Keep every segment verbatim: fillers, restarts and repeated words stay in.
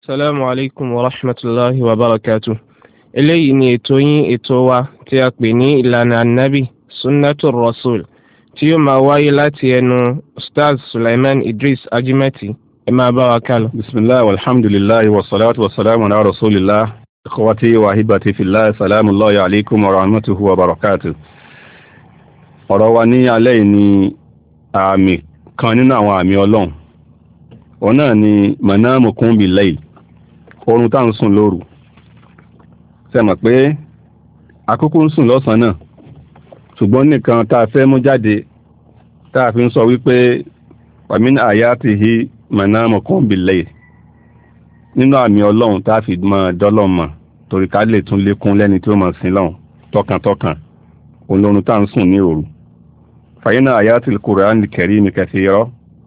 Assalamu alaikum wa rahmatullahi wa barakatuh. Eléyìí ni ètò yín ètò wa tí a pè ní ìlànà annabi sunnatul rasul tí yóò máa wáyé láti ẹnu Ustaz Sulaiman Idris Ajimati. Ẹ máa bá wa kálọ. Bismillah walhamdulillah wa salatu wa salamu ala rasulillah. Ikhwati wa ahibati fillah, salamullahi alaikum wa rahmatuhu wa barakatuh. Ọ̀rọ̀ wa ní alẹ́ ni àmì kan nínú àwọn àmì Ọlọ́run. Ọ̀nà ni manamukum bil layl. Orun tá ń sùn lóru. Ṣé mọ̀ pé àkókò ń sùn lọ́sàn náà. Ṣùgbọ́n nìkan tá fẹ́ mú jáde tá fi ń sọ wípé wa min ayatihi manamukum bil layl. Nínú àmì Ọlọ́run tá fi mọ̀ dọ́lọ́mọ̀ torí ká lè tún lékún lẹ́ni tí ó mọ̀ sin lọ́hùn tọkàntọkàn. Olórun tá ń sùn ní òru. Fa inna ayatil Qur'an al-Karim kathira.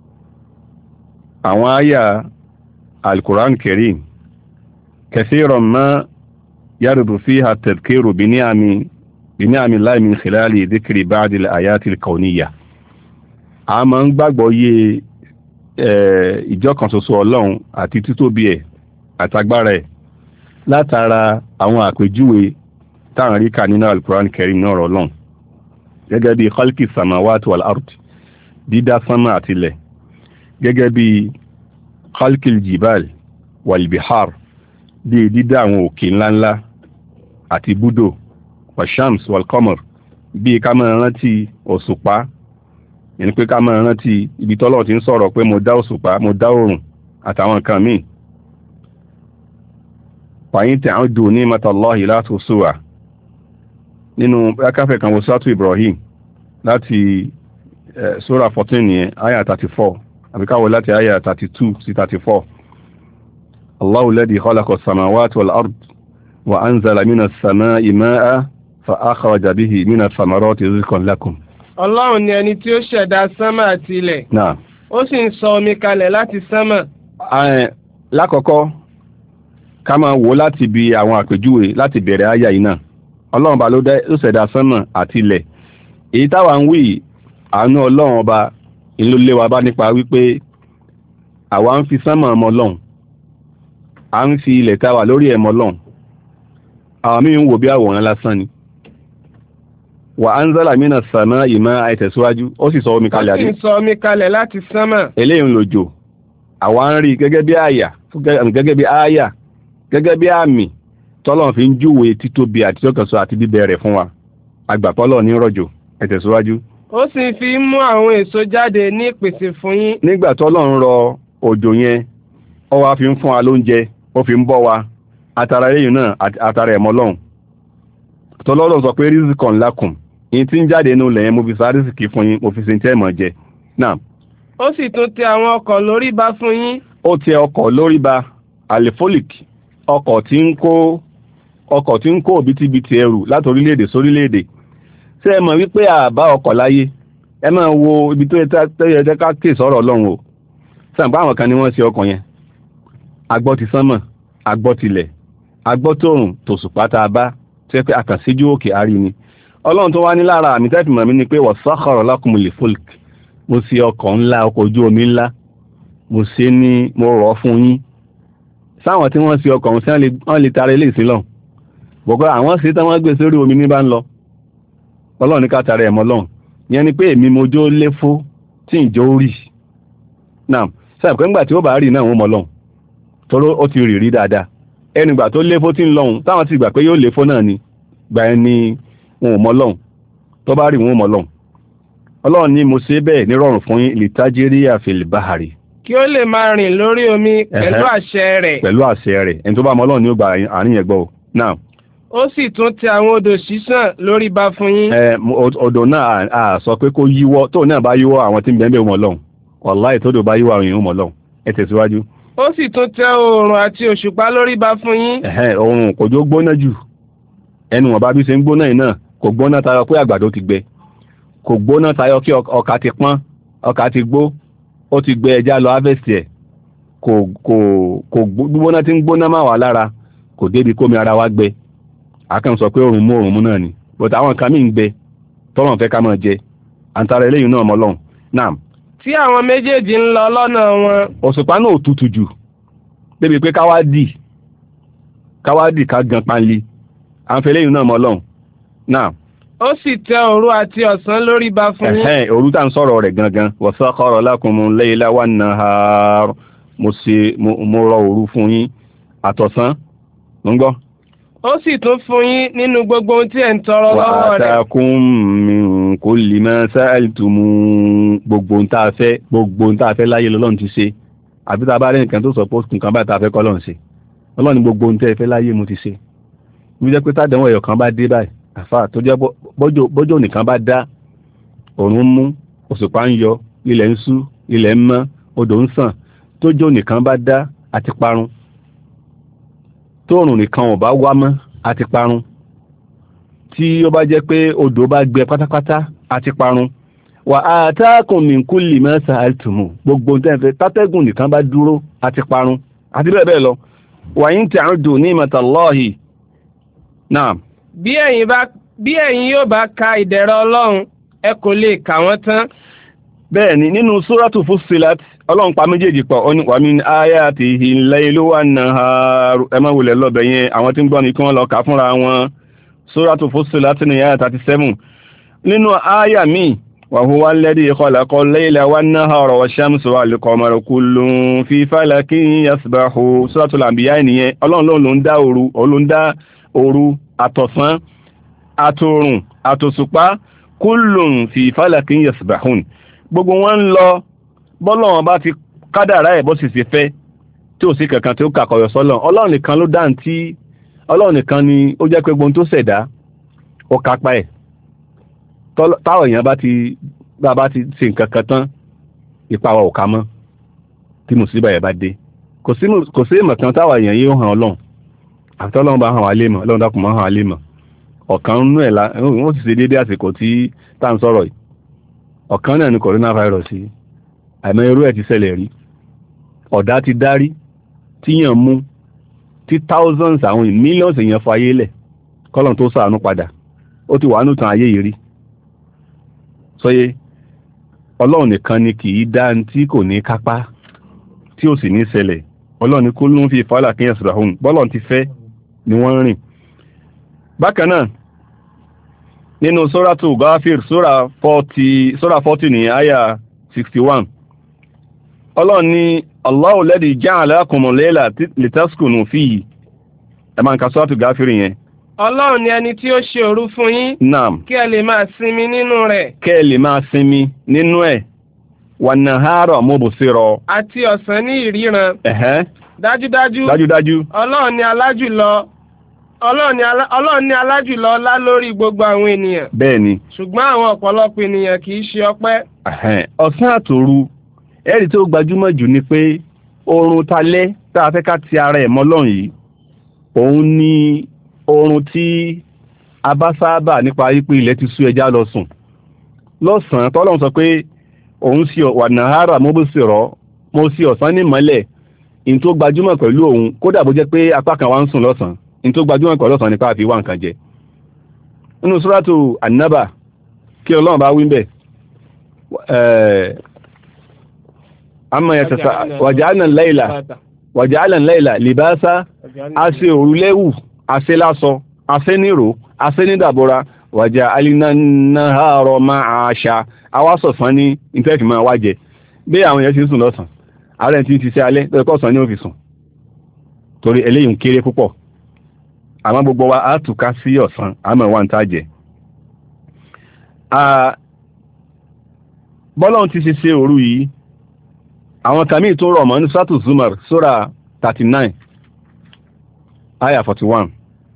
Àwọn àyà al-Qur'an al-Karim كثيرا ما يرد فيها التذكير بنعم بنعم الله من خلال ذكر بعض الآيات الكونية. a máa ń gbàgbọ́ yé ìjọ kan ṣoṣo Ọlọ́run àti títóbi ẹ̀ àtagbára ẹ̀ látara àwọn àpèjúwe táwọn rí kà nínú al-Qur'an al-Karim náà rọ̀ Ọlọ́run gẹ́gẹ́ bí khalqi samawati wal ard dídá sánmà àtilẹ̀ gẹ́gẹ́ bí khalqil jibal wal bihar bí dídá àwọn òkè ńláńlá àti búdò washams walqamar bí ká máa rántí òṣùpá ẹni pé ká máa rántí ibi tọ́lọ́run ti ń sọ̀rọ̀ pé mo dá òṣùpá mo dá oòrùn àtàwọn nǹkan míì fàyín tí àwọn dùn ní matallahi la tuhsuha nínú akáfẹ́ kan wo sátú Ibrahim láti sura fourteen yẹn aya thirty-four àbíkáwọ̀ láti aya thirty-two sí thirty-four. الله الذي خلق السماوات والأرض وأنزل من السماء ماء فأخرج به من الثمرات رزقا لكم. Ọlọ́run ni ẹni tí ó ṣẹ̀dá sánmà àti ilẹ̀. Náà. Ó sì ń sọ omi kalẹ̀ láti sánmà. Lákọ̀ọ́kọ́ ká máa wò láti bi àwọn àpèjúwe láti bẹ̀rẹ̀ àyà yìí náà. Ọlọ́run ọba ló ṣẹ̀dá sánmà àti ilẹ̀. Èyí táwa ń wí àánú Ọlọ́run ọba ìlú lé wa bá nípa wípé àwa ń fi sánmà ọmọ Ọlọ́run. A ń fi ilẹ̀ tá wà lórí ẹ̀mọ́ lọ́n àwọn mí ń wò bí àwòrán lásán ni wà anzala mina sàmà ìmọ̀ àìtẹ̀síwájú ó sì sọ omi kalẹ̀ àdé ó sì sọ omi kalẹ̀ láti sánmà eléyìí ń lòjò àwa ń rí gẹ́gẹ́ bí àyà gẹ́gẹ́ bí àyà gẹ́gẹ́ bí àmì tọ́lọ́run fi ń júwe títóbi àti tọ́kànsọ àti bíbẹ̀ rẹ̀ fún wa agbàpọ́lọ̀ ní rọ̀jò ẹ̀tẹ̀síwájú. Ó sì fi mú àwọn èso jáde ní ìpèsè fún yín. Nígbà tọ́lọ́run rọ òjò yẹn ó wá fi ń fún wa lóúnjẹ ó fi ń bọ́ wa àtàrà ẹ̀yìn náà àtàrà ẹ̀mọ́ lọ́hùn tọ́lọ́rọ̀ sọ pé rizqan lakum yìí tí ń jáde inú ilẹ̀ yẹn mo fi sáré sìkì fún yín mo fi sin tẹ́ ẹ̀mọ́ jẹ náà. Ó sì tún tẹ àwọn ọkọ̀ lórí ba fún yín. Ó tẹ ọkọ̀ lórí ba alifolik ọkọ̀ tí ń kó ọkọ̀ tí ń kó òbítíbitì ẹrù láti orílẹ̀-èdè sórílẹ̀-èdè ṣé ẹ mọ̀ wípé àbá ọkọ̀ láyé ẹ máa wo ibi tó yẹ ká ké sọ̀rọ̀ Ọlọ́run o sàǹpá àwọn kan ni wọ́n ṣe ọkọ̀ yẹn agbọ́ ti sánmọ̀ agbọ́ tilẹ̀ agbọ́ tóòrùn tòṣùpá tá a bá tó yẹ pé àkànṣíjú òkè àárí ni Ọlọ́run tó wá ní lára àmì tẹ́tì mọ̀ mí ni pé wasakhara lakumul fulk mo ṣe ọkọ̀ ńlá ọkọ̀ ojú omi ńlá mo ṣe ní mo rọ̀ fún yín sáwọn tí wọ́n ṣe ọkọ̀ ọ̀hún sí wọ́n lè tara ilé ìsìn lọ gbogbo àwọn ṣe tán wọ́n gbé sórí omi ní bá ń lọ Ọlọ́run ní ká tara ẹ̀mọ́ lọ́hùn ìyẹn ni pé èmi mo jó léfó tí ìjó rí náà sáà pé ńgbà tí ó bá rí náà wọ́n mọ̀ lọ́hùn tọ́rọ ó ti rí rí dáadáa ẹnìgbà tó léfó tí ń lọ́hun táwọn ti gbà pé yóò léfó náà ni gbà ẹni wọn ò mọ̀ lọ́hun tó bá rí wọn ò mọ̀ lọ́hun Ọlọ́run ní mo ṣe bẹ́ẹ̀ nírọ̀rùn fún yín litajriya fil bahari kí ó lè máa rìn lórí omi pẹ̀lú àṣẹ rẹ̀ pẹ̀lú àṣẹ rẹ̀ ẹni tó bá mọ̀ Ọlọ́run ní ó gba àárín yẹn gbọ́ náà. Ó sì tún tẹ àwọn odò ṣíṣàn lórí ba fún yín. ẹ odò náà a sọ pé kó yíwọ́ tóun náà bá yíwọ́ àwọn tí ń bẹ́ẹ̀ bẹ́ẹ̀ mọ̀ lọ́hun wàláhì tó dò bá yíwọ́ àwọn èèyàn mọ̀ lọ́hun ẹ tẹ̀síwájú. Ó sì tún tẹ oòrùn àti òṣùpá lórí ba fún yín. Ẹ̀hẹ́ oòrùn kò jó gbóná jù ẹnu wọn bá bí ṣe ń gbóná yìí náà kò gbóná tayọ pé àgbàdo ti gbẹ kò gbóná tayọ kí ọkà ti pọ́n ọkà ti gbó ó ti gbẹ ẹja lọ harvest ẹ̀ kò kò kò gbóná tí ń gbóná máa wà lára kò débi kómi ara wa gbẹ akẹ́hùn sọ pé oòrùn mú oòrùn mú náà ni but àwọn kan mí ń gbẹ tọ́lọ̀ fẹ́ ká máa jẹ àǹtarà eléyìí náà mọ́ lọ́hùn náà. Tí àwọn méjèèjì ń lọ lọ́nà wọn. Òṣùpá náà tutù jù débi pé káwádìí káwádìí ká gan panli à ń fẹ́ lẹ́yìn náà mọ́ ọlọ́run náà. ó sì tẹ òru àti ọ̀sán lórí ba fún yín. ẹ̀hẹ́n òru tá à ń sọ̀rọ̀ rẹ̀ gangan wa sakhara lakumul layla wan nahar mo ṣe mo rọ òru fún yín àtọ̀sán ń gbọ́. ó sì tún fún yín nínú gbogbo ohun tí ẹ̀ ń tọrọ lọ́wọ́ rẹ̀. wa atakum min kulli ma sa'altumu gbogbo ohun tá a fẹ́ gbogbo ohun tá a fẹ́ láyé lọ́lọ́run ti ṣe àbí tá a bá rẹ̀ nǹkan tó sọ pé nǹkan báyìí tá a fẹ́ kọ́ lọ́run ṣe ọlọ́run gbogbo ohun tẹ́ ẹ fẹ́ láyé mo ti ṣe. bí jẹ́ pé tádẹ̀wọ̀n ẹ̀yọ̀ kan bá dé báyìí àfà tó jẹ́ bọ́jọ́ nìkan bá dá òòrùn mú òṣùpá ń yọ ilẹ̀ ń ṣú ilẹ̀ ń mọ́ odò ń sàn tójọ́ nìkan bá dá àti parun tóòrùn nìkan ò bá wá mọ́ àti parun tí ó bá jẹ́ pé odò bá gbẹ pátápátá àti parun wà atakum min kulli ma sa'altumu gbogbo tẹ́ẹ̀fẹ́ tátẹ́gùn nìkan bá dúró àti parun àti bẹ́ẹ̀ bẹ́ẹ̀ lọ wa in ta'uddu ni'matallahi náà. bí ẹ̀yin bá bí ẹ̀yin yóò bá ka ìdẹ̀ra ọlọ́run ẹ kò lè kà wọ́n tán. bẹ́ẹ̀ ni nínú suratu Fussilat ọlọ́run pa méjèèjì pọ̀ wa min ayatihi al-laylu wan-naharu ẹ má wulẹ̀ lọ́bẹ̀ yẹn àwọn tí ń gbọ́ mi kí wọ́n lọ kà fúnra wọn suratu Fussilat ní ayat thirty seven nínú àyà míì wa huwa alladhi khalaqa al-layla wan-nahara wash-shamsa wal-qamara kullun fi falakin yasbahu suratul Anbiya nìyẹn ọlọ́run ló ń dá òru ló ń dá òru àtọ̀sán àtòrùn àtòṣùpá kullun fi falakin yasbahun gbogbo wọn ń lọ bọ́lọ́wọ́n bá ti kádàrá ẹ̀ bó sì ṣe fẹ́ tí ò sí kankan tí ó kàkọyọ sọ́lọ́ ọlọ́run nìkan ló dáhùn tí ọlọ́run nìkan ni ó jẹ́ pé gbogbo tó ṣẹ̀dá ó kápá ẹ̀ táwọn èèyàn bá ti bá bá ti ṣe nǹkan kan tán ipa wa ò ká mọ́ tí mùsíbà yẹn bá dé kò sí ìmọ̀ kan táwọn èèyàn yóò hàn ọlọ́run àti ọlọ́run bá hàn wá lé mọ̀ ọlọ́run dákun máa hàn wá lé mọ̀ ọ̀kan nínú ẹ̀ la wọ́n sì ṣe déédéé àsìkò tí tá à ń sọ̀rọ̀ yìí ọ̀kan náà ni coronavirus yìí àìmọ̀ irú ẹ̀ ti ṣẹlẹ̀ rí ọ̀dá ti dárí tíyàn mú tí thousands àwọn millions èèyàn fọ ayé lẹ̀ kọ́lọ̀n tó ṣàánú padà ó ti wà nù tàn ayé yìí rí sọye ọlọ́run nìkan ni kì í dá tí kò ní kápá tí ò sì ní ṣẹlẹ̀ ọlọ́run ní kó ló ń fi fàálà kí yẹn sọ̀rọ̀ ọ̀hún bọ́lọ̀ ti fẹ́ ni wọ́n rìn. bákan náà nínú sóràtù gáfíìr sóra forty sóra forty ní àyà sixty one ọlọ́run ní Allahu alladhi ja'ala lakumul layla litaskunu fihi ẹ̀ máa ń ka sóràtù gáfíìr yẹn. ọlọ́run ni ẹni tí ó ṣe òru fún yín. naam. kí ẹ lè máa sinmi nínú rẹ̀. kí ẹ lè máa sinmi nínú ẹ̀ wànàhárọ̀ mubsira. àti ọ̀sán ní ìríran. ẹ̀hẹ́. dájúdájú. dájúdájú. ọlọ́run ni alájùlọ ọlọ́run ni alájùlọ ọlá lórí gbogbo àwọn ènìyàn. bẹ́ẹ̀ ni. ṣùgbọ́n àwọn ọ̀pọ̀lọpọ̀ ènìyàn kì í ṣe ọpẹ́. ọ̀sán àtòru ẹ̀rí tó gbajúmọ̀ jù ni pé oorun talẹ́ tá a fẹ́ ká ti ara ẹ̀ mọ́ Ọlọ́run yìí òun ni oorun tí a bá sábà nípa wípé ilẹ̀ ti sú ẹja lọ sùn lọ́sàn-án tọ́lọ́run sọ pé òun sí wànàhárà mubsira mo sí ọ̀sán ní mọ́lẹ̀ in tó gbajúmọ̀ pẹ̀lú òun kódà bó jẹ́ pé apá kan wá ń sùn lọ́sàn in tó gbajúmọ̀ pẹ̀lú ọ̀sán nípa àfi wá nǹkan jẹ nínú suratu An-Naba kí Ọlọ́run bá wí ń bẹ̀ amma yatasa waja'alna al-layla waja'alna al-layla libasa ase òrùlẹ́wù ase láṣọ ase nírò ase nídàbora waja'alna an-nahara ma'asha awásọ̀sán ní ìtẹ́fì máa wájẹ bí àwọn èèyàn ti ń sùn lọ́sàn ààrẹ tí ń ti ṣe alẹ́ lọ́kọ̀ọ̀sán ní ó fi sùn torí eléyìí ń kéré púpọ̀ àmọ́ gbogbo wa á tùká sí ọ̀sán àmọ́ wà ń tàjẹ bọ́lọ́n ti ṣe ṣe òru yìí àwọn kàmí tó rọ̀ mọ́ ní sátù Zumar sura thirty-nine aya forty-one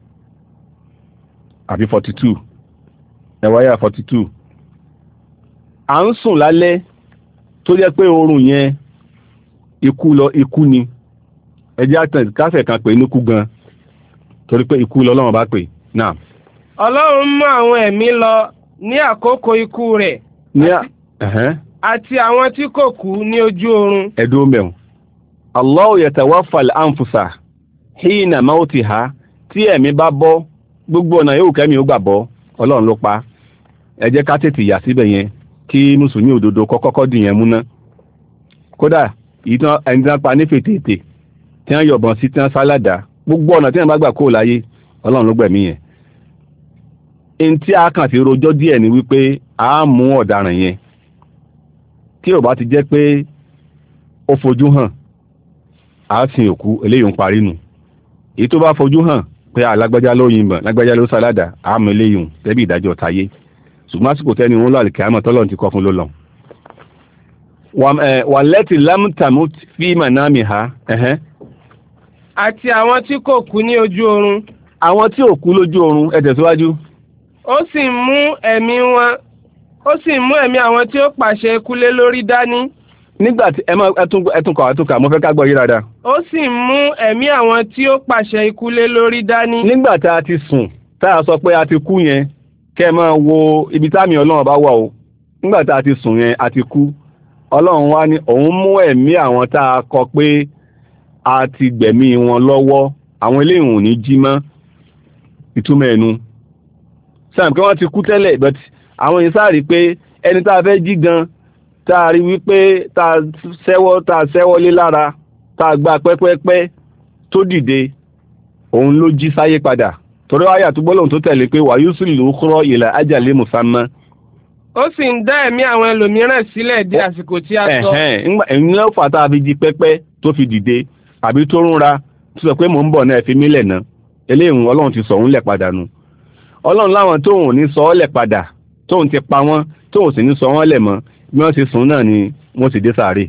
àbí forty-two ẹ̀wọ̀ aya forty-two à ń sùn lálẹ́ tó jẹ́ pé oorun yẹn ikú lọ ikú ni ẹjẹ́ àtẹ̀káfẹ̀ kan pè níkú gan torí pé ikú lọ lọ́wọ́ bá pè náà. Ọlọ́run mú àwọn ẹ̀mí lọ ní àkókò ikú rẹ̀ ní ẹ̀hẹ́n àti àwọn tí kò kú ní ojú oorun. ẹ̀dùn mẹ́wọ̀n Allahu yatawaffal anfusa hina mautiha tí ẹ̀mí bá bọ́ gbogbo ọ̀nà yóò kẹ́mi ó gbà bọ́ Ọlọ́run ló pa ẹ jẹ́ ká tètè yà síbẹ̀ yẹn kí mùsùlùmí òdodo kọ́kọ́kọ́ dì yẹn múná kódà ẹni tí wọ́n pa ní fètèètè tí wọ́n yọ̀bọ̀n sí tí wọ́n sálàdà gbogbo ọ̀nà tí wọ́n bá gbà kó láyé ọlọ́run ló gbẹ̀mí yẹn. in tí a kàn fi rojọ́ díẹ̀ ni wípé a mú ọ̀daràn yẹn tí ò bá ti jẹ́ pé ó fojú hàn a sin òkú eléyìí ń parí nù. èyí tó bá fojú hàn pé alágbájá ló yìnbọn lágbájá ló sálàdà a mú eléyìí tẹ́bí ìdájọ́ táyé ṣùgbọ́n àsìkò tẹ́ni wọn lọ àlìkẹ́ àmọ́ tọ́lọ́run ti kọ́ fún ló lọ. wà lẹ́tì lámùtàmù fíìmà náà mi ha. àti àwọn tí kò kú ní ojú oorun. àwọn tí ò kú lójú oorun ẹ tẹ̀síwájú. ó sì mú ẹ̀mí wọn ó sì mú ẹ̀mí àwọn tí ó pàṣẹ ikú lé lórí dání. nígbà tí ẹ máa ẹtún kọ àtúnkà mo fẹ́ ká gbọ́ yí dáadáa. ó sì mú ẹ̀mí àwọn tí ó pàṣẹ ikú lé lórí dání. nígbà tá a ti sùn tá a sọ pé a ti kú yẹn kẹ́ ẹ máa wo ibi táàmì ọlọ́run bá wà o. nígbà tá a ti sùn yẹn a ti kú ọlọ́run wá ní òun mú ẹ̀mí àwọn tá a kọ pé a ti gbẹ̀mí wọn lọ́wọ́ àwọn eléyìí ò ní jí mọ́ ìtumọ̀ ẹnu sáà pé wọ́n ti kú tẹ́lẹ̀ but àwọn yìí sáà rí pé ẹni tá a fẹ́ jí gan tá a rí wípé tá a sẹ́wọ́ tá a sẹ́wọ́ lé lára tá a gba pẹ́pẹ́pẹ́ tó dìde òun ló jí sáyé padà torí àyà tó gbọ́lọ́hùn tó tẹ̀lé pé wàyúsù ló kúrọ́ ìlà ajalè musamma. ó sì ń dá ẹ̀mí àwọn ẹlòmíràn sílẹ̀ di àsìkò tí a sọ. ẹ̀yìn náà fà tá a fi jí pẹ́pẹ́ tó fi dìde àbí tó rúnra tó sọ pé mò ń bọ̀ náà fi mílẹ̀ náà eléyìí ọlọ́run ti sọ òun lẹ̀ padà nù. ọlọ́run láwọn tóun ní sọ ọ́ lẹ̀ padà tóun ti pa wọ́n tóun sì ní sọ wọ́n lẹ̀ mọ́ bí wọ́n ṣe sùn náà ni wọ́n sì dé sàárè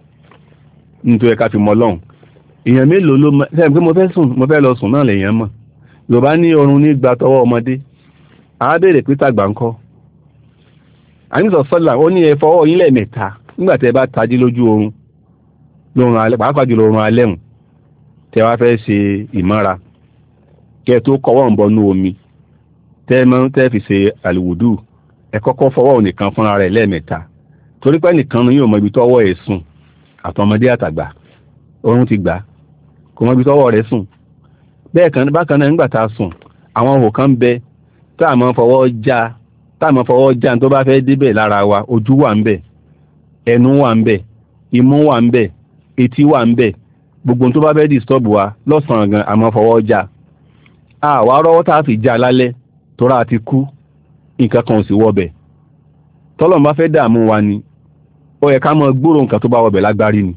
nítorí ká fi mọ ọlọ́run. èèyàn mélòó ló mọ sẹ́yìn pé mo fẹ́ sùn mo fẹ́ lọ sùn náà lèèyàn mọ̀ yorùbá ní oorun ní gba tọwọ́ ọmọdé àá béèrè pé tàgbà ńkọ́ àníṣọ sọ́là ó ní ẹ fọwọ́ yín lẹ́ẹ̀mẹ́ta nígbà tẹ́ bá tají lójú oorun lóorun alẹ́ pàápàá jùlọ oorun alẹ́ hùn tẹ́ wá fẹ́ ṣe ìmọ́ra kẹ́ tó kọwọ́ ń bọnú omi tẹ́ mọ́ tẹ́ fi ṣe àlùwùdù ẹ kọ́kọ́ fọwọ́ nìkan fúnra rẹ̀ lẹ́ẹ̀mẹ́ta torí pé nìkan ni yóò mọ ibi tọ́wọ́ ẹ̀ sùn àtọmọdé àtàgbà oorun ti gbà kò mọ ibi tọ́wọ́ rẹ̀ sùn bẹ́ẹ̀ kan bákan náà nígbà tá a sùn àwọn ohò kan bẹ tá a máa fọwọ́ já tá a máa fọwọ́ já tó bá fẹ́ débẹ̀ lára wa ojú wà ń bẹ̀ ẹnu wà ń bẹ̀ imú wà ń bẹ̀ etí wà ń bẹ̀ gbogbo tó bá fẹ́ disturb wa lọ́sàn-án gan a máa fọwọ́ já àwa rọ́wọ́ tá a fi já lálẹ́ tóra àti kú nǹkan kan ò sì wọbẹ̀ tọ́lọ́run bá fẹ́ dààmú wa ni ó yẹ ká mọ gbúrò nǹkan tó bá wọbẹ̀ lágbárí ni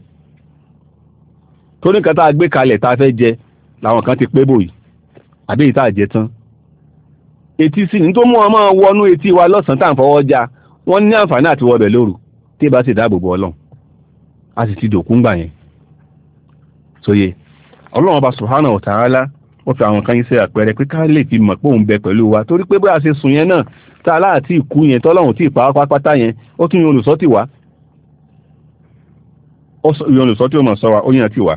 torí nǹkan tá a gbé kalẹ̀ tá a fẹ́ jẹ làwọn kan ti pé bòyí àbí ìta àjẹ tán etí sí ní tó mú ọmọ wọnú etí wa lọ́sàn-án tá à ń fọwọ́ já wọ́n ní àǹfààní àti wọbẹ̀ lóru tí ì bá sì dáàbò bo ọlọ́run a sì ti dòkú ńgbà yẹn sóye ọlọ́run ọba subhanahu wa ta'ala ó fi àwọn kan yín ṣe àpẹẹrẹ pé ká lè fi mọ̀ pé òun bẹ pẹ̀lú wa torí pé bá a ṣe sùn yẹn náà tá a láàtì ìkú yẹn tọ́lọ́run tí ì pa pátápátá yẹn ó tún yan olùsọ́ tì wá ó yan olùsọ́ tí ó mọ̀ sọ wa ó yan tì wá.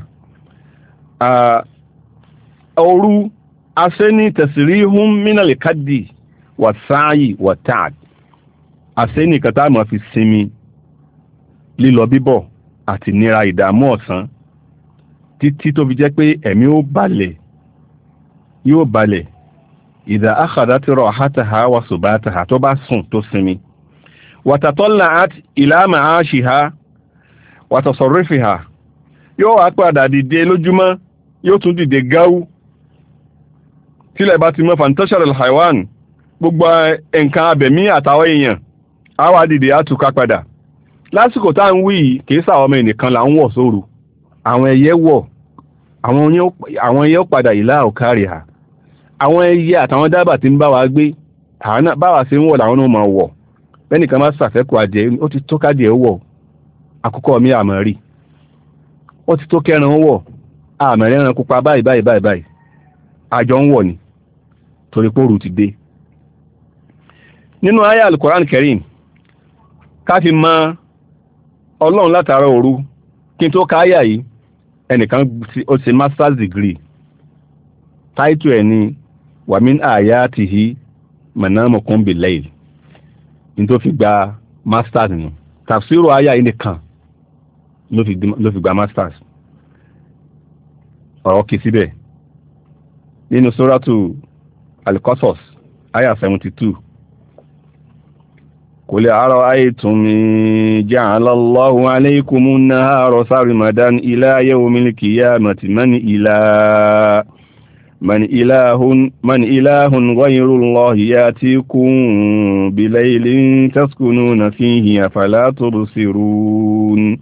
òru asẹ́ni tasrihum minal kaddi wà sáàyì wà táàd asẹ́ni kan tá a mọ̀ fi sinmi lílọ bíbọ̀ àti nira ìdààmú ọ̀sán títí tó fi jẹ́ pé ẹ̀mí ó balẹ̀ yóò balẹ̀ ìdá akhadati rahataha wa subataha tó bá sùn tó sinmi watatalla'at ila ma'ashiha wa tasarrufiha yóò wá padà dìde lójúmọ́ yóò tún dìde gáú tílẹ̀ bá ti mọ́ fantashar al-haywan gbogbo nǹkan abẹ̀mí àtàwọn èèyàn á wá dìde á túká padà lásìkò tá ń wí kìí sàwọn ọmọ ẹnìkan là ń wọ̀ sóru àwọn ẹyẹ wọ̀ àwọn ẹyẹ padà ìlà òkárì hà àwọn ẹyẹ àtàwọn dábà tí ń bá wa gbé báwa sí ń wọ̀ làwọn náà máa wọ̀ bẹ́nìkan máa ṣàfẹ́kù adìẹ ó ti tó kádìẹ wọ̀ àkókò mi àmọ́ rí ó ti tó kẹran wọ̀ àmọ́ ẹran pupa báyìí báyìí báyìí báyìí àjọ ń wọ̀ ni torí póòrù ti dé nínú àyá al-Qur'an Karim ká fi mọ ọlọ́run látara òru kí n tó káyà yìí ẹnìkan ó ṣe master's degree title ẹ̀ ni wàmín ayatihi manamukum bil-layl ní tó fi gba masters nù tafsiru àyà yìí nìkan ló fi gba masters ọ̀rọ̀ kì í síbẹ̀ nínú suratu al-Qasas àyà seventy two قل أرأيتم جعل الله عليكم النهار سرمدا إلى يوم القيامة من إله من إله من إله غير الله يأتيكم بليل تسكنون فيه أفلا تبصرون.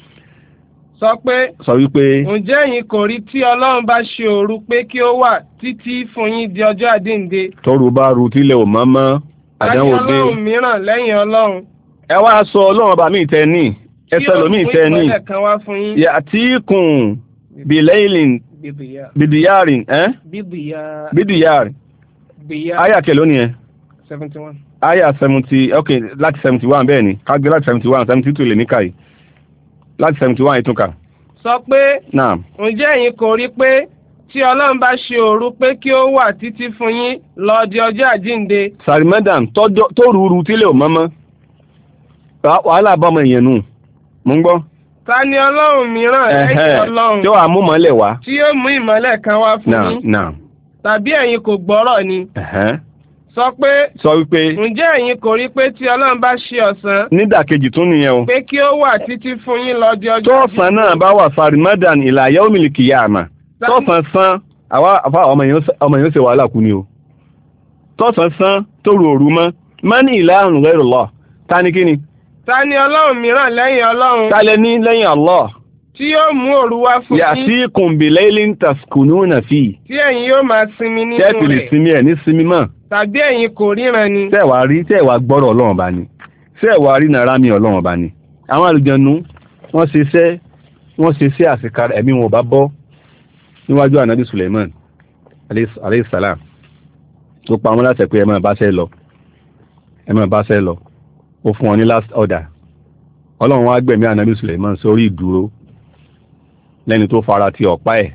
sọ pé sọ wípé ǹjẹ́ ẹ̀yin kò rí tí Ọlọ́run bá ṣe òru pé kí ó wà títí fún yín di ọjọ́ àjíǹde. tóru bá ru tílẹ̀ ò mọ́ mọ́ àdánwò dé. Ọlọ́run mìíràn lẹ́yìn Ọlọ́run. ẹ wá sọ Ọlọ́run ọba mi tẹ ní ẹsẹ̀ lómi tẹ ní ya'tikum bilaylin bidiyarin ẹ́ bidiyarin aya kẹ lónìí ẹ seventy one aya seventy ok láti seventy one bẹ́ẹ̀ ni ká gbé láti seventy one seventy two lè ní káyì láti seventy one ìtúnkà. sọ pé ǹjẹ́ ẹ̀yin kò rí pé tí Ọlọ́run bá ṣe òru pé kí ó wà títí fún yín lọ di ọjọ́ àjíǹde. sàrìmẹ́dàn tó rúurú tílẹ̀ ò mọ́mọ́ wàhálà bọ́mọ èèyàn nù mú ń gbọ́. ta ni Ọlọ́run mìíràn lẹ́yìn Ọlọ́run tí ó wà mú mọ́lẹ̀ wá tí yóò mú ìmọ́lẹ̀ kan wá fún yín tàbí ẹ̀yin kò gbọ́rọ̀ ni. sọ pé sọ wípé ǹjẹ́ ẹ̀yin kò rí pé tí Ọlọ́run bá ṣe ọ̀sán nídàkejì tún nìyẹn o pé kí ó wà títí fún yín lọ di ọjọ́ àjíǹde. tọ́sán náà bá wà sàrìmẹ́dàn ila yawmil qiyamah tọ́sán sán àwa ọmọ èèyàn ṣe wàhálà kú ni o tọ́sán sán tó rú òru mọ́ man ilahun ghayrullah ta ni kíni. ta ni Ọlọ́run mìíràn lẹ́yìn Ọlọ́run. ta lẹ ní lẹ́yìn Allah. tí yóò mú òru wá fún yín. ya'tikum bilaylin taskununa fi. tí ẹ̀yin yóò máa sinmi nínú rẹ̀. tẹ́ẹ̀tì lè sinmi ẹ̀ ní sinmi mọ́. tàbí ẹ̀yin kò ríran ni. tẹ́ẹ̀wá rí tẹ́ẹ̀wá gbọ́rọ̀ Ọlọ́run bá ní tẹ́ẹ̀wá rí nàrá mi Ọlọ́run bá ní. àwọn àlùjànnú wọ́n ṣe iṣẹ́ wọ́n ṣe iṣẹ́ àṣekára ẹ̀mí wọn ò bá bọ́ níwájú ànábì Suleiman alayhi salam tó pa wọn láti pé ẹ máa bá ṣẹ́ lọ ẹ máa bá ṣẹ́ lọ ó fún wọn ní last order Ọlọ́run wá gbẹ̀mí ànábì Suleiman sórí ìdúró lẹ́ni tó fara ti ọ̀pá ẹ̀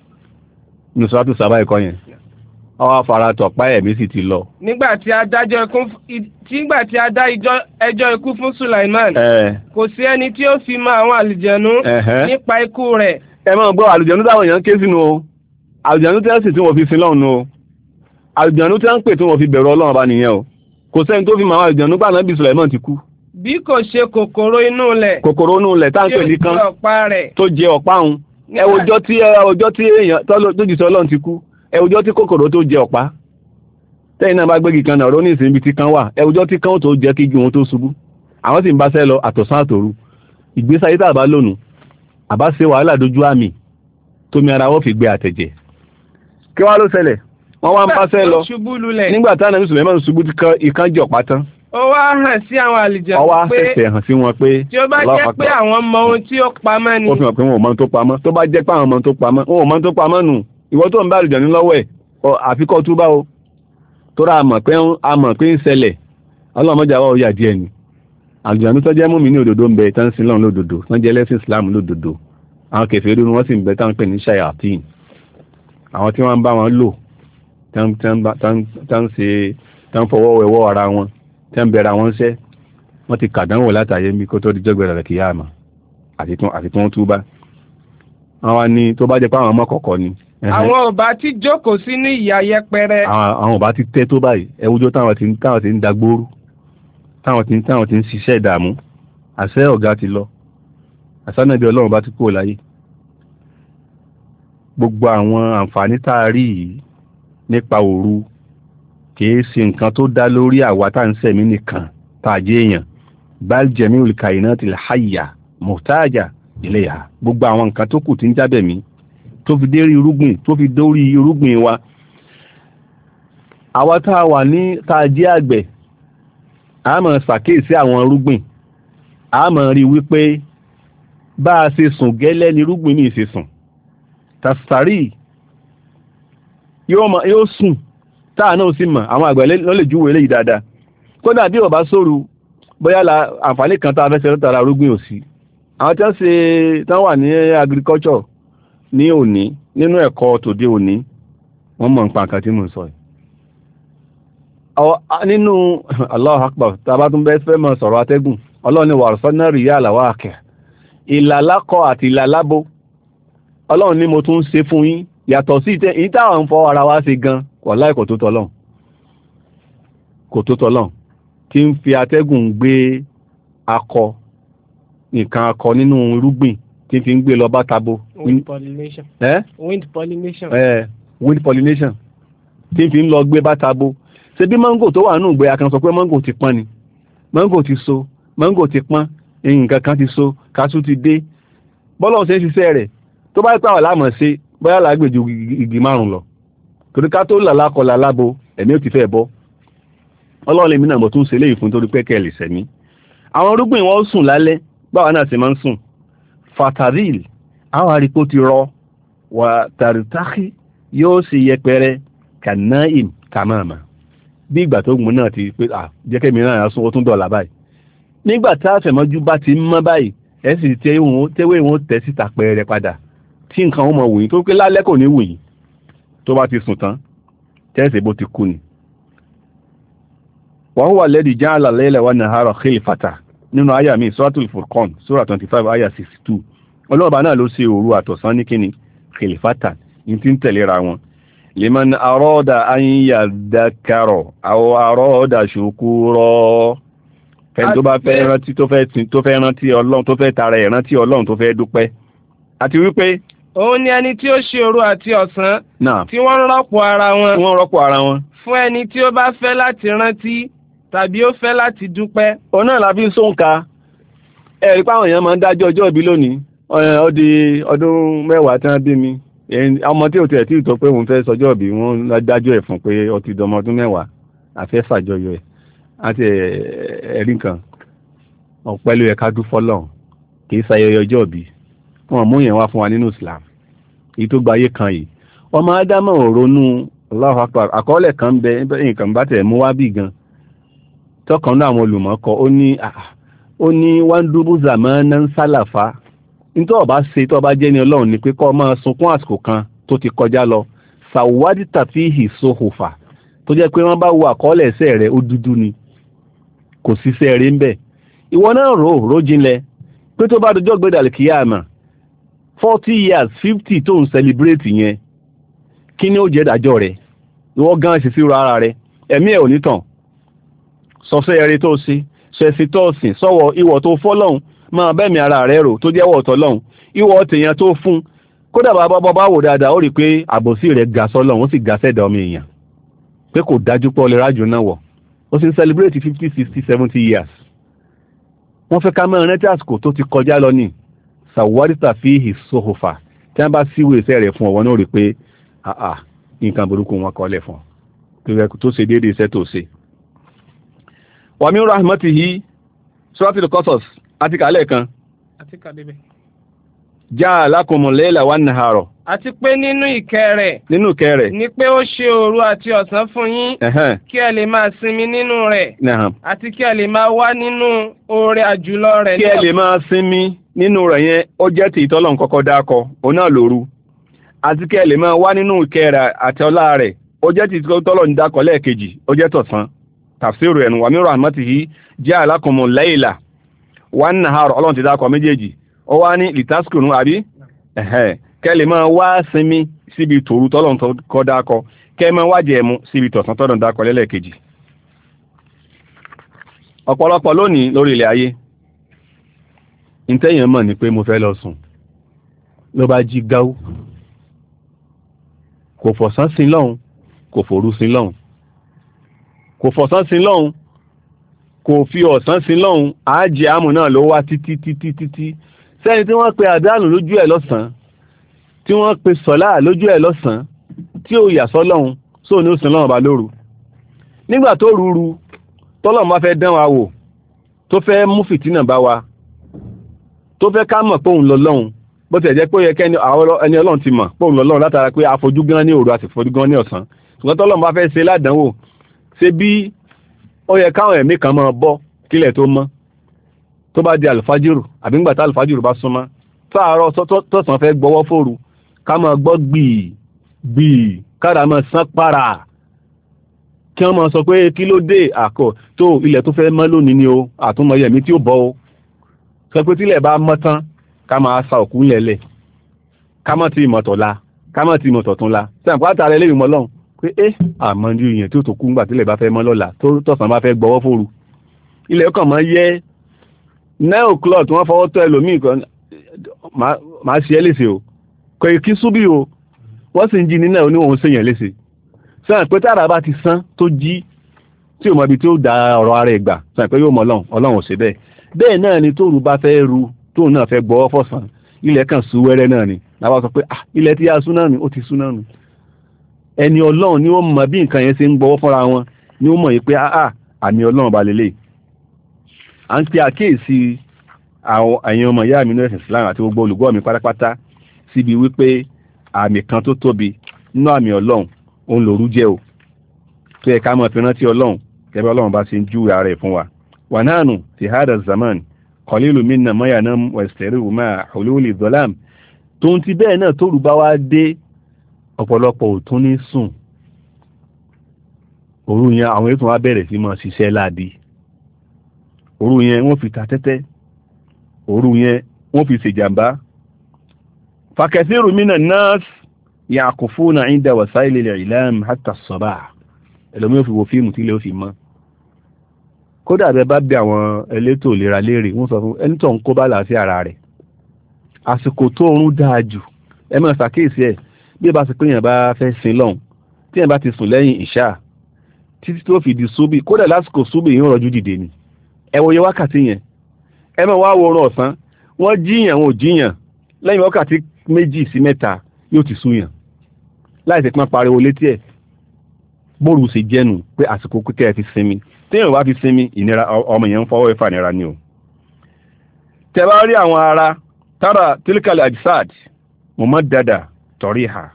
ní sọ́tù sábà ẹ̀kọ́ yẹn ó wá fara ti ọ̀pá ẹ̀mí sì ti lọ. nígbà tí a dájọ́ ikú nígbà tí a dá ẹjọ́ ikú fún Suleiman kò sí ẹni tí ó fi mọ àwọn àlùjànnú nípa ikú rẹ̀. ẹ máa gbọ́ àlùjànnú táwọn èèyàn ké sínú o àlùjànnú tí wọ́n sì tí wọ́n fi sin lọ́run o àlùjànnú tí wọ́n ń pè tí wọ́n fi bẹ̀rù Ọlọ́run bá nìyẹn o kò sẹ́ni tó fi mọ àwọn àlùjànnú bá ànábì Suleiman ti kú. bí kò ṣe kòkòrò inú ilẹ̀. kòkòrò inú ilẹ̀ tá à ń pè ní kan tó jẹ ọ̀pá òun ẹwùjọ́ tí ẹwùjọ́ tí èèyàn tó jù sọ Ọlọ́run ti kú ẹwùjọ́ tí kòkòrò tó jẹ ọ̀pá tẹ́yìn náà bá gbégi kan náà róní ìsinmi tí kan wà ẹwùjọ́ tí kan tó jẹ́ kí igi wọn tó ṣubú àwọn sì ń bá sẹ́ lọ àtọ̀sán àtòru ìgbésí ayé tá a bá lónìí àbá ṣe wàhálà dojú àmì tómi ara wọ́n fi gbé àtẹ̀jẹ̀ kí wá ló ṣẹlẹ̀ wọ́n wá ń bá sẹ́ lọ nígbà táwọn ẹni Suleiman ṣubú ìkan jẹ ọ̀pá tán ó wá hàn sí àwọn àlùjànnú pé ó wá ṣẹ̀ṣẹ̀ hàn sí wọn pé tí ó bá jẹ́ pé àwọn mọ ohun tí ó pamọ́ ni. ó fi hàn pé wọn ò mọ ohun tó pamọ́ tó bá jẹ́ pé àwọn mọ ohun tó pamọ́ wọn ò mọ ohun tó pamọ́ nù ìwọ tó ń bá àlùjànnú lọ́wọ́ ẹ̀ àfikọ́ túbá o tó rà mọ̀ pé àmọ̀ pé ń ṣẹlẹ̀ ọlọ́mọjà wa ó yà díẹ̀ ni àlùjànnú tó jẹ́ mùmínì òdodo ń bẹ tán sí lọ́run lódodo tán jẹ́ lẹ́sìn Islam lódodo àwọn kèfèrí ni wọ́n sì ń bẹ tán pè ní ṣayatin àwọn tí wọ́n ń bá wọn lò tán fọwọ́ wẹ̀wọ́ ara wọn tán bẹ̀rẹ̀ àwọn ṣẹ́ wọ́n ti kàdánwò látàyé mi kó tó di jọ́gbẹ̀rẹ̀ rẹ̀ kìyàmà àti tí wọ́n túbá àwọn ni tó bá jẹ́ pé àwọn ọmọ kọ̀ọ̀kọ̀ ni. àwọn ò bá ti jókòó sí ní ìyà yẹpẹrẹ. àwọn ò bá ti tẹ́ tó báyìí ẹwùjọ́ táwọn ti táwọn ti ń dagbóoru táwọn ti táwọn ti ń ṣiṣẹ́ ìdààmú àṣẹ ọ̀gá ti lọ àṣánàbí Ọlọ́run bá ti kúrò láyé. gbogbo àwọn àǹfààní tá a rí yìí nípa òru kìí ṣe nǹkan tó dá lórí àwa tá à ń sẹ̀mí nìkan tá a jẹ́ èèyàn bal jami'ul kainatil hayya muhtaja ilayha gbogbo àwọn nǹkan tó kù tí ń jábẹ̀ mí tó fi dérí irúgbìn tó fi dórí irúgbìn wa àwa tá a wà ní tá a jẹ́ àgbẹ̀ a máa ṣàkíyèsí àwọn irúgbìn a máa rí wípé bá a ṣe sùn gẹ́lẹ́ ni irúgbìn mi ṣe sùn tàṣàrí yóò sùn táà náà sí mọ̀ àwọn àgbẹ̀ ló lè júwèé léyìí dáadáa kódà bí ó bá sóru bóyá la àǹfààní kan tá a fẹ́ ṣe lọ́tara arúgbìn òsì àwọn tí wọ́n ṣe tán wà ní agriculture ní òní nínú ẹ̀kọ́ tòde òní wọ́n mọ̀ nípa nǹkan tí mò ń sọ yìí nínú Allahu Akbar tá a bá tún bẹ́ẹ̀ fẹ́ mọ̀ sọ̀rọ̀ atẹ́gùn Ọlọ́run ni wàrúsọ́nà rí yà làwọ̀ àkẹ́ ìlàlákọ̀ àti ìlàlábó Ọlọ́run ni mo tún ṣe fún yín yàtọ̀ sí ìyí táwọn ń fọ ara wa ṣe gan wàláhì kò tó tọ́lọ́n kò tó tọ́lọ́n tí ń fi atẹ́gùn gbé akọ nǹkan akọ nínú irúgbìn tí fi ń gbé lọ bá tabo. wind pollination. Eh? wind pollination. Eh, wind pollination tí fi ń lọ gbé bá tabo. ṣe bí mango tó wà nínú ìgbé akan sọ pé mango ti pọ́n ni mango ti so mango ti pọ́n nǹkan kan ti so kaṣú ti dé bọ́lọ̀ ṣe ń ṣiṣẹ́ rẹ̀ tó bá pàwọ̀ láàmọ̀ sí bóyá làgbèjì igi márùn lọ torí ká tó làlá kọlà lábo ẹ̀mí ò ti fẹ́ bọ́ ọlọ́ọ̀lẹ́ mi náà mo tún ṣe léyìí fún torí pé kẹ́lì sẹ̀mí àwọn irúgbìn wọn sùn lálẹ́ báwa náà sì máa ń sùn fataril àwọn àríkó ti rọ wà tàrítàkì yóò sì yẹpẹrẹ kanaim kamama bí ìgbà tó gùn náà ti pé à jẹ́kẹ́ mi náà sún ó tún dọ̀là báyìí nígbà tá a fẹ̀mọ́jú bá ti mọ́ báyìí ẹ sì tẹ́wé wọn tẹ̀ síta pẹ́ẹ́rẹ́ padà tí nǹkan wọn mọ̀ wòyìn tó pé lálẹ́ kò ní wòyìn tó bá ti sùn tán tẹ́sẹ̀ bó ti kú ni. wa huwa alladhi ja'ala al-layla wan-nahara khilfata nínú àyà mi suratul Furqan sura twenty five àyà sixty two ọlọ́ọ̀bá náà ló ṣe òru àtọ̀sán ní kíni khilfata ní ti ń tẹ̀léra wọn. liman arada an yadhakkara aw arada shukura fẹ́ni tó bá fẹ́ rántí tó fẹ́ tó fẹ́ rántí ọlọ́run tó fẹ́ tara ẹ̀ rántí ọlọ́run tó fẹ́ dúpẹ́ àti wípé. òun ni ẹni tí ó ṣe òru àti ọ̀sán náà tí wọ́n rọ́pò ara wọn. wọ́n rọ́pò ara wọn. fún ẹni tí ó bá fẹ́ láti rántí tàbí ó fẹ́ láti dúpẹ́. òun náà la fi ń sóǹkà ẹ̀rí páwọn èèyàn máa ń dájọ́ ọjọ́ ìbí lónìí ó di ọdún mẹ́wàá tí wọ́n bí mi ọmọ tí ò tẹ̀ tí ì tó pé òun fẹ́ sọjọ́ ìbí wọn dájọ́ ẹ̀ fún pé ó ti dọmọ ọdún mẹ́wàá àfẹ́ fàjọyọ̀ ẹ̀ àti ẹ̀rí nǹkan ọ̀pẹ́ ló yẹ ká dúpọ́ lọ́hùn kì í ṣayẹyẹ ọjọ́ ìbí wọn mú yẹn wá fún wa nínú Islam èyí tó gbayé kan yìí ọmọ ádámọ̀ ò ronú Allahu Akbar àkọọ́lẹ̀ kan ń bẹ nǹkan bá tẹ̀ mú wá bì gan tọkàn náà àwọn olùmọ̀ọ́kọ ó ní ó ní wàndúbù zàmánà ń sálàfà nítorí ọba ṣe tó ọba jẹ́ ní ọlọ́run ni pé kọ́ máa sunkún àsìkò kan tó ti kọjá lọ sàwádìí tàfíhì sóhùfà tó jẹ́ pé wọ́n bá wo àkọọ́lẹ̀ ẹ̀ṣẹ̀ rẹ̀ ó dúdú ni kò síṣẹ́ rí ń bẹ̀ ìwọ náà rò rò jinlẹ̀ pé tó bá dọjọ́ gbẹ́dàlì kíyàmà forty years fifty tó ń celebrate yẹn kí ni ó jẹ́ ìdájọ́ rẹ̀ ìwọ gan ṣe sí ra ara rẹ̀ ẹ̀mí ẹ̀ ò ní tàn sọfẹ́ ẹ̀rí tó ṣe ṣẹ̀sì tó sìn sọ́wọ́ ìwọ̀ tó fọ́lọ́hun máa bẹ́ẹ̀mí ara rẹ̀ rò tó jẹ́wọ́ tọ́lọ́hun ìwọ̀ tèèyàn tó fún kódà bàbá bàbá wò dáadáa ó rí i pé àbòsí rẹ̀ ga sọ́lọ́hun ó sì ga sẹ́dà ọmọ èèyàn pé kò dájú pé ọlẹ́ rájò náà wọ̀ ó sì ń celebrate fifty sixty seventy years wọ́n fẹ́ ká mẹ́rin rántí àsìkò tó ti kọjá lọ ní sàwárìtà fi ìṣòhòfà tí wọ́n bá síwèé iṣẹ́ rẹ̀ fún ọ̀wọ́ náà rí i pé àà nǹkan burúkú wọn kọ́lẹ̀ fún ọ tó ṣe déédéé iṣẹ́ tó ṣe. wa min rahmatihi suratul Qasas àti kàlẹ́ kan àti kàdébẹ̀. ja'ala lakumul layla wan nahara. àti pé nínú ìkẹ́ rẹ̀. nínú ìkẹ́ rẹ̀. ni pé ó ṣe òru àti ọ̀sán fún yín. kí ẹ lè máa sinmi nínú rẹ̀. àti kí ẹ lè máa wá nínú oore àjùlọ rẹ̀. kí ẹ lè máa sinmi nínú rẹ̀ yẹn ó jẹ́ ti ìtọ́lọ́run kọ́kọ́ dákọ òun náà lóru àti kí ẹ lè máa wá nínú ìkẹ́ rẹ̀ àti ọlá rẹ̀ ó jẹ́ ti ìtọ́lọ́run dákọ lẹ́ẹ̀kejì ó jẹ́ tọ̀sán tafsiru ẹnu wa min rahmatihi ja'ala lakumul layla wan nahara ọlọ́run ti dákọ méjèèjì ó wá ní litaskunu àbí ẹ̀hẹ́ kẹ́lẹ̀ máa wá sinmi síbi tòru tọ́lọ́run kọ́ dákọ kẹ́ máa wá jẹ̀mú síbi tọ̀sán tọ́lọ́run dákọ lẹ́lẹ́kejì. ọ̀pọ̀lọpọ̀ lónìí lórí ilẹ̀ ayé ìtẹ́yìn mọ̀ ní pé mo fẹ́ lọ sùn ló bá jí gáú kò fọ̀sán sí lọ́hùn kò fòru sí lọ́hùn kò fọ̀sán sí lọ́hùn kò fi ọ̀sán sí lọ́hùn àájẹ àmù náà ló wá títí títí títí sẹ́ni tí wọ́n pe àdánù lójú ẹ̀ lọ́sàn-án tí wọ́n pe sọ̀lá lójú ẹ̀ lọ́sàn-án tí ó yà sọ́lọ́hun sóò ní òsìn lọ́wọ́ bá lóru nígbà tó rúru tọ́lọ́run bá fẹ́ dán wa wò tó fẹ́ mú fìtínà bá wa tó fẹ́ ká mọ̀ pé òun lọ lọ́hun bó ti ẹ̀jẹ́ pé ó yẹ kẹ́ni ẹni ọlọ́run ti mọ̀ pé òun lọ lọ́hun látara pé afojú gan ní òru àti fojú gan ní ọ̀sán ṣùgbọ́n tọ́lọ́run bá fẹ́ ṣe ládánwò ṣe bí ó yẹ káwọn ẹ̀mí kan máa bọ́ kílẹ̀ tó mọ́ tó bá di àlùfájìrù àbí ńgbà tá àlùfájìrù bá súnmọ́ sáàárọ̀ tọ̀sán fẹ́ gbọ́wọ́ fòru ká máa gbọ́ gbìí gbìí kára máa sán para kí wọ́n máa sọ pé kí ló dé àkọ́ tó ilẹ̀ tó fẹ́ mọ́ lónìí ni o àtúnmọ̀yẹ̀mí tí ó bọ́ o sọ pé tílẹ̀ bá mọ́ tán ká máa sa òkú lẹ̀lẹ̀ ká má ti ìmọ̀tọ̀ la ká má ti ìmọ̀tọ̀ tún la sẹ́ǹpá àtàrẹ lẹ́yìn mọ́ lọ́hùn pé ẹ́ àmọ́ ní ìyẹn tí ó tó kú ńgbà tílẹ̀ bá fẹ́ mọ́ lọ́la tó tọ̀sán bá fẹ́ gbọ́wọ́ fòru ilẹ̀ ọkàn máa yẹ nine o'clock wọ́n fọwọ́ tọ́ ẹlòmíì kan máa ṣe ẹ́ léṣe o kò kí súbì o wọ́n sì ń jí nínú ẹ̀ oníwọ̀n ṣèyàn léṣe sọ́nà pé tára bá ti sán tó jí tí ò mọ ibi tí ó da ọ̀rọ̀ ara ẹ̀ gbà sọ́nà pé yóò mọ ọlọ́run ọlọ́run ò ṣe bẹ́ẹ̀ bẹ́ẹ̀ náà ni tóru bá fẹ́ ru tóun náà fẹ́ gbọ́ fọ̀sán ilẹ̀ kan sú wẹ́rẹ́ náà ni làwọn sọ pé ah ilẹ̀ tí a sún náà ni ó ti sún náà ni ẹni ọlọ́run ni ó mọ bí nǹkan yẹn ṣe ń gbọ́wọ́ fúnra wọn ni ó mọ̀ yìí pé ah àmì ọlọ́run ba lélẹ̀ à ń pe àkíyèsí àwọn ẹ̀yin ọmọ ìyá mi ní ẹ̀sìn Islam àti gbogbo olùgbọ́ mi pátápátá síbi wípé àmì kan tó tóbi nínú àmì ọlọ́run òun lòru jẹ́ o tó yẹ ká mọ̀ fi rántí ọlọ́run kẹ́bí ọlọ́run bá ṣe ń júwe ara ẹ̀ fún wa wànánù ti hádà zaman kọ̀lílù mínà mọ́yànám wẹ̀sẹ̀rì wùmá hululi zolam tó ń ti bẹ́ẹ̀ náà tóru bá wá dé ọ̀pọ̀lọpọ̀ ò tún ní sùn òru yẹn àwọn ètò wa bẹ̀rẹ̀ sí máa ṣiṣẹ́ láabi òru yẹn wọ́n fi ta tẹ́tẹ́ òru yẹn wọ́n fi ṣèjàmbá fàkẹ́sìrù mínà nas ya'kufuna inda wasaili al-i'lam hatta as-sabah ẹlòmí ò fi wo fíìmù tí ilé ó fi mọ́ kódà bẹ bá bí àwọn elétò ìlera léèrè wọ́n sọ fún ẹni tó ń kó bá làásì ara rẹ̀ àsìkò tó oorun dáa jù ẹ máa ṣàkíyèsí ẹ̀ bí ẹ bá sì pé èèyàn bá fẹ́ sin lọ́hùn tí èèyàn bá ti sùn lẹ́yìn ìṣá títí tó fi di súbì kódà lásìkò súbì yìí ń rọjú dìde ni ẹ wòye wákàtí yẹn ẹ máa wá wo oorun ọ̀sán wọ́n jíyàn wọn ò jíyàn lẹ́yìn wákàtí méjì sí mẹ́ta yóò ti súyàn láì ṣe pọ́n pariwo létí ẹ̀ bóòrù ṣe jẹ́nu pé àsìkò kíkẹ́ ẹ fi sinmi téèyàn bá fi sinmi ìnira ọmọ yẹn ń fọwọ́ ẹ̀fà nira ni o tẹ bá rí àwọn ara tára tílíkàlẹ̀ àjísáàd mọ̀mọ́ dada tọ̀ríhà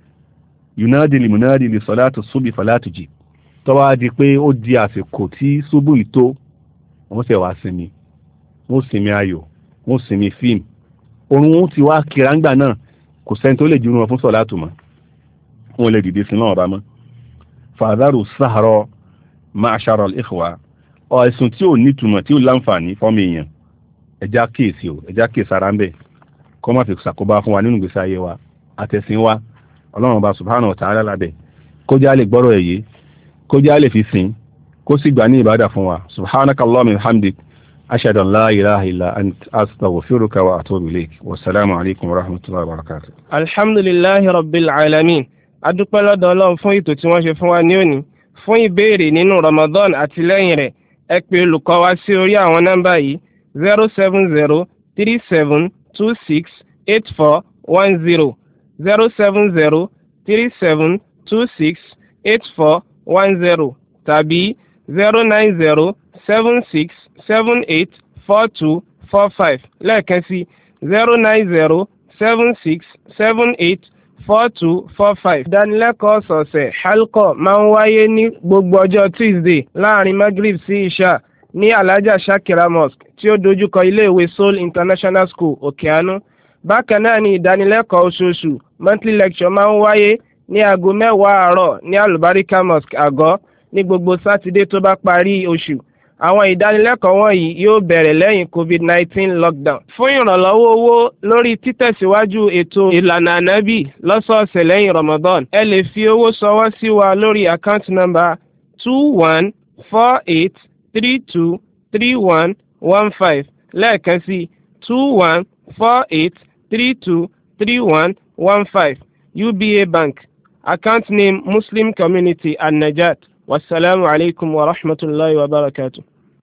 yunadili munadili sọlátù súbì fàlátù jì tó wá di pé ó di àsìkò tí súbù ìtó wọ́n sì wá sinmi wọ́n sinmi ayò wọ́n sinmi fíìmù orun ti wá kìràǹgbà náà kò sẹ́ni tó lè jùrún wọn fún sọ̀látù mọ́ wọn lè dìde sí náà ọba mọ́ fàdárù sáàrọ̀ ma'asharal ikhwa ọ̀ẹ̀sùn tí ò nítumọ̀ tí ò láǹfààní fọ́mọ èèyàn ẹjá kéèsì ò ẹjá kéèsì ara ń bẹ̀ kọ́ má fi ṣàkóbá fún wa nínú ìgbésí ayé wa àtẹ̀sìn wa ọlọ́run ọba subhanahu wa ta'ala lábẹ́ kó já lè gbọ́rọ̀ ẹ̀yẹ kó já lè fi sìn kó sì gbà ní ìbádà fún wa subhanakallahumma wa bihamdik ashhadu an la ilaha illa ant astaghfiruka wa atubu ilayk wassalamu alaykum wa rahmatullahi wa barakatuh. alhamdulillahi rabbil alamin adúpẹ́ lọ́dọ̀ ọlọ́run fún ètò tí wọ́n ṣe fún wa ní òní fún ìbéèrè nínú Ramadan àti lẹ́yìn rẹ̀ ẹ pè olùkọ́ wa sí orí àwọn nọ́mbà yìí zero seven zero three seven two six eight four one zero zero seven zero three seven two six eight four one zero tàbí zero nine zero seven six seven eight four two four five lẹ́ẹ̀kan sí zero nine zero seven six seven eight four two four five. ìdánilẹ́kọ̀ọ́ ọ̀sọ̀ọ̀sẹ̀ halkọ máa ń wáyé ní gbogbo ọjọ́ Tuesday láàrin Maghrib sí Isha ní Alhaja Shakira Mosque tí ó dojúkọ iléèwé Seoul International School Òkèánú. bákan náà ni ìdánilẹ́kọ̀ọ́ oṣooṣù monthly lecture máa ń wáyé ní aago mẹ́wàá àárọ̀ ní Alubarika Mosque Àgọ́ ní gbogbo sátidé tó bá parí oṣù. àwọn ìdánilẹ́kọ̀ọ́ wọ̀nyí yóò bẹ̀rẹ̀ lẹ́yìn covid nineteen lockdown. fún ìrànlọ́wọ́ owó lórí títẹ̀síwájú ètò ìlànà ànábì lọ́sọ̀ọ̀sẹ̀ lẹ́yìn Ramadan ẹ lè fi owó ṣọwọ́ sí wa lórí account number two one four eight three two three one one five lẹ́ẹ̀kan sí two one four eight three two three one one five U B A Bank account name Muslim Community An-Najat. Wassalamu alaikum wa rahmatullahi wa barakatuh.